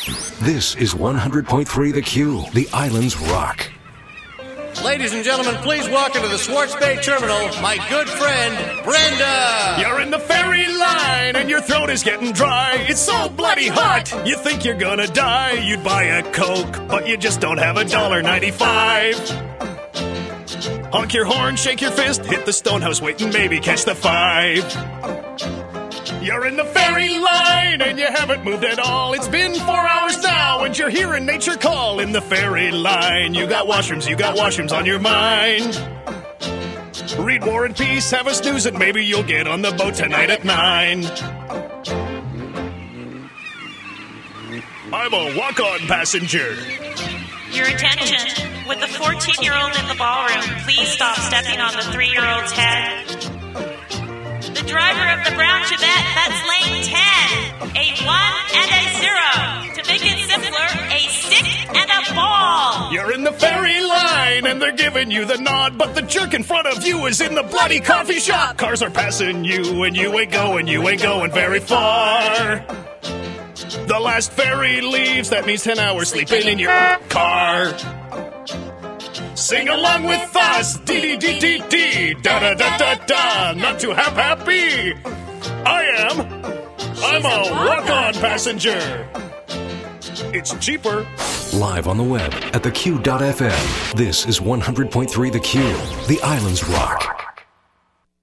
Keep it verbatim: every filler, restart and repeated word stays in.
This is one hundred point three The Q, the island's rock. Ladies and gentlemen, please welcome to the Swartz Bay Terminal, my good friend, Brenda! You're in the ferry line and your throat is getting dry. It's so bloody hot, you think you're gonna die. You'd buy a Coke, but you just don't have a dollar ninety-five. Honk your horn, shake your fist, hit the Stonehouse, wait and maybe catch the five. You're in the ferry line and you haven't moved at all. It's been four hours now and you're hearing nature call. In the ferry line, you got washrooms, you got washrooms on your mind. Read War and Peace, have a snooze, and maybe you'll get on the boat tonight at nine. I'm a walk-on passenger. Your attention. With the fourteen-year-old in the ballroom, please stop stepping on the three-year-old's head. The driver of the brown Chevette, that's lane ten. A one and a zero. To make it simpler, a stick and a ball. You're in the ferry line and they're giving you the nod, but the jerk in front of you is in the bloody coffee shop. Cars are passing you and you ain't going, you ain't going very far. The last ferry leaves, that means ten hours sleeping in your car. Sing along with us, dee-dee-dee-dee-dee, da-da-da-da-da, not too hap-happy. I am, I'm a walk-on passenger. It's cheaper. Live on the web at the q dot f m. This is one hundred point three The Q, the island's rock.